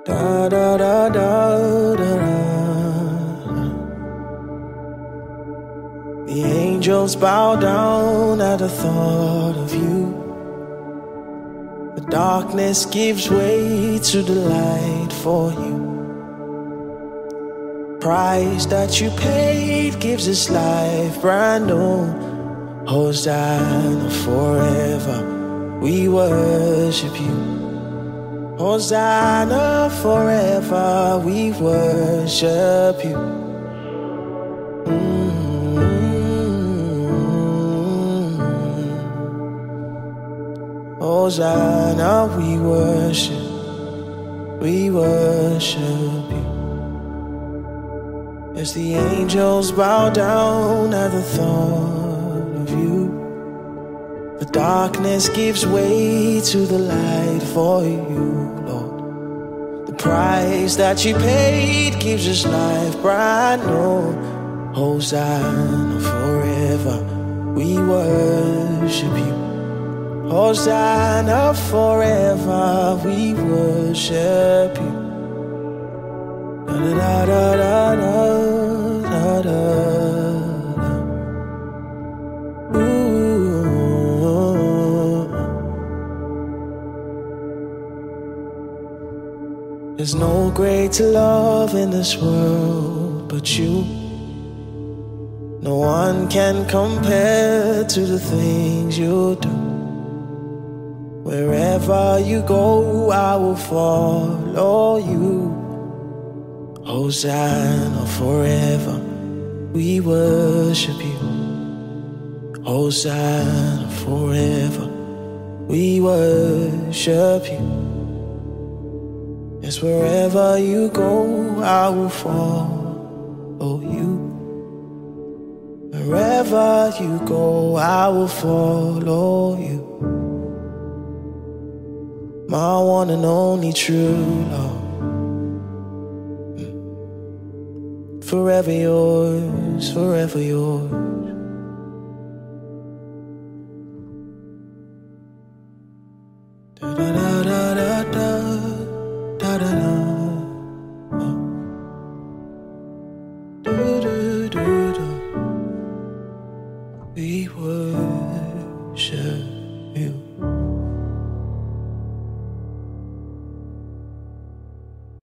Da da da da da da. The angels bow down at the thought of you. The darkness gives way to the light for you. Price that you paid gives this life brand new. Hosanna forever, we worship you. Hosanna forever, we worship you. Hosanna, we worship you. As the angels bow down at the thought of you, the darkness gives way to the light for you, Lord. The price that you paid gives us life brand new. Hosanna forever, we worship you. Hosanna forever, we worship you. Da da da da da da da. There's no greater love in this world but you. No one can compare to the things you do. Wherever you go, I will follow you. Hosanna forever, we worship you. Hosanna forever, we worship you. Yes, wherever you go, I will follow you. Wherever you go, I will follow you. My one and only true love. Forever yours, forever yours. Da da da da da da da da da.